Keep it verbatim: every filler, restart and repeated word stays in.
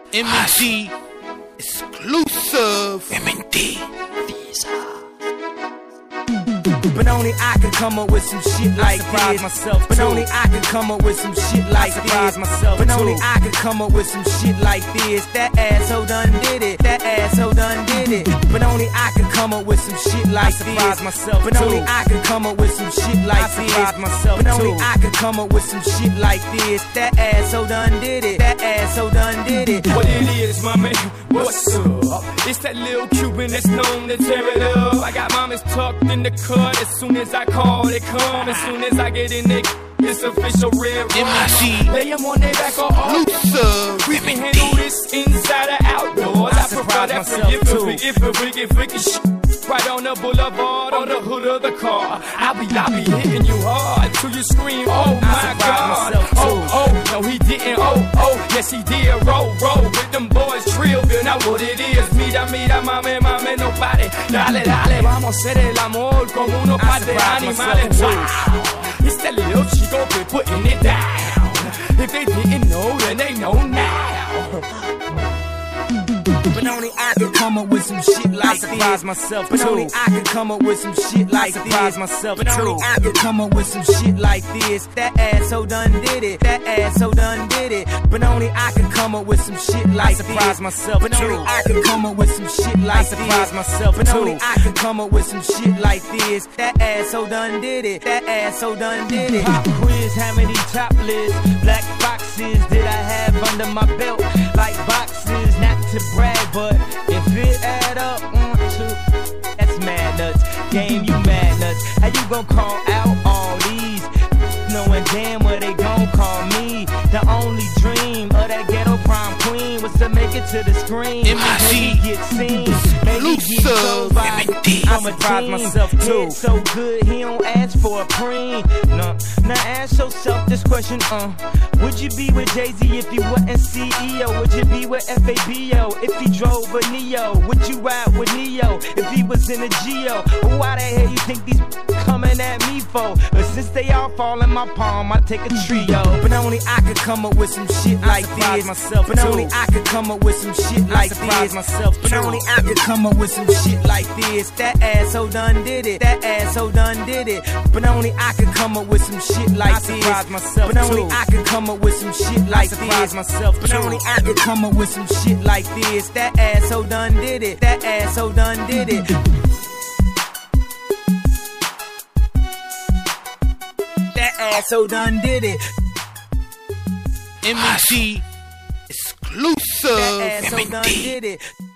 M N T exclusive. M N T Visa. But only I can come up with some shit like this. myself But too. only I can come up with some shit like surprise this. myself But too. only I can come up with some shit like this. That asshole done did it. That asshole done did it. But only I can come up with some shit like surprise this. myself But too. only I can come up with some shit like I surprise this. myself But only too. I can come up with some shit like this. That asshole done did it. That asshole done did it. What it is, mommy, what's up? It's that little Cuban that's known to tear it up. I got mamas tucked in the cut. As soon as I call, they come. As soon as I get in it, it's official red M N rum. T Lay them on their back or off. exclusive. We can handle this inside or outdoors. I, I prefer surprise that myself freaky, too. freaky, freaky, freaky shit. Right on the boulevard, on the hood of the car. I'll be, I'll be hitting you hard till you scream, oh my surprise God. myself too. Oh, oh, no he didn't, oh, oh, yes he did. Roll, roll with them boys, trill, you know what it is. Mira, mira, mame, mame, no pare. Dale, dale, vamos a hacer el amor como unos par de surprise animales. myself Wow, it's that little chico been putting it down. If they didn't know, then they know now. But only I can come up with some shit like I surprise this. myself But too. only I can come up with some shit like I surprise this. myself But only too. I can come up with some shit like this. That asshole done did it. That asshole done did it. But only I can come up with some shit like this. surprise myself But only too. I can come up with some shit like this. surprise myself But too. only I can come up with some shit like this. That asshole done did it. That asshole done did it. Pop quiz, how many topless black boxes did I have under my belt? Like boxes, not to brag, but if it add up, one, two, that's mad nuts. Game, you mad nuts. How you gon' call out all these? Knowing damn well they gon' call me. The only dream of that ghetto prom queen was to make it to the screen. M N T Maybe get seen, maybe get told by M N T. I'm a I surprise team. myself too. Head so good, he don't ask for a preen. No, now ask yourself this question, uh would you be with Jay-Z if he wasn't C E O? Would you be with F A B O if he drove a Neo? Would you ride with Neo if he was in a Geo? But why the hell you think these coming at me for? But since they all fall in my palm, I take a trio. But only I could come up with some shit like surprise this. myself But too. only I could come up with some shit like surprise this. myself But too. only I could come up with some shit like this. That asshole done did it. That asshole done did it. But only I could come up with some shit like I this. surprise myself But only too. I could come up with some shit like surprise this. myself But too. only I could come up with some shit like this. That asshole done did it. That asshole done did it. That asshole done did it. M N T That exclusive. asshole done did it.